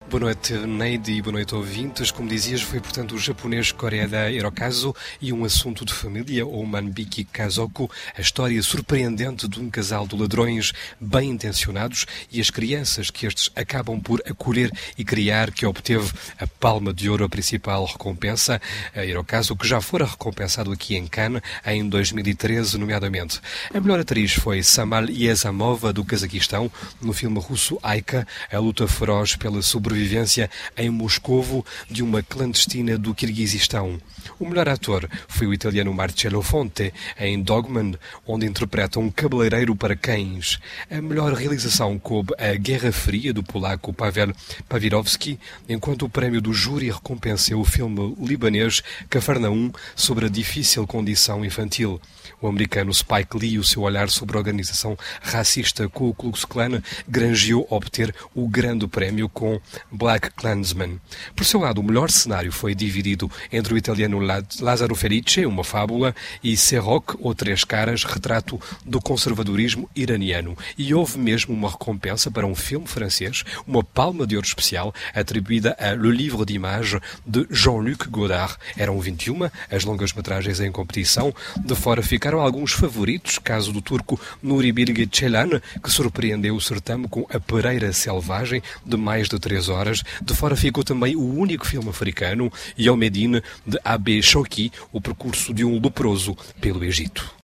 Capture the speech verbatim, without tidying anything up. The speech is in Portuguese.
Boa noite, Neide, e boa noite, ouvintes. Como dizias, foi, portanto, o japonês Koreeda Hirokazu e um assunto de família, o Manbiki Kazoku, a história surpreendente de um casal de ladrões bem-intencionados e as crianças que estes acabam por acolher e criar, que obteve a Palma de Ouro, a principal recompensa, a Hirokazu, que já fora recompensado aqui em Cannes em dois mil e treze, nomeadamente. A melhor atriz foi Samal Yezamova, do Cazaquistão, no filme russo Aika, a luta feroz pela sobrevivência em Moscovo de uma clandestina do Quirguizistão. O melhor ator foi o italiano Marcello Fonte, em Dogman, onde interpreta um cabeleireiro para cães. A melhor realização coube a Guerra Fria, do polaco Pavel Pawlikowski, enquanto o prémio do júri recompensou o filme libanês Cafarnaum, sobre a difícil condição infantil. O americano Spike Lee e o seu olhar sobre a organização racista Ku Klux Klan granjeou obter o grande prémio com Black Klansman. Por seu lado, o melhor cenário foi dividido entre o italiano Lazzaro Felice, Uma Fábula, e Serroc, ou Três Caras, retrato do conservadorismo iraniano. E houve mesmo uma recompensa para um filme francês, uma Palma de Ouro especial, atribuída a Le Livre d'Images, de Jean-Luc Godard. Eram vinte e uma as longas-metragens em competição. De fora ficaram alguns favoritos, caso do turco Nuri Bilge Ceylan, que surpreendeu o certame com A Pereira Selvagem, de mais de três horas. De fora ficou também o único filme africano, Yomedine, de Abe Chouki, o percurso de um leproso pelo Egito.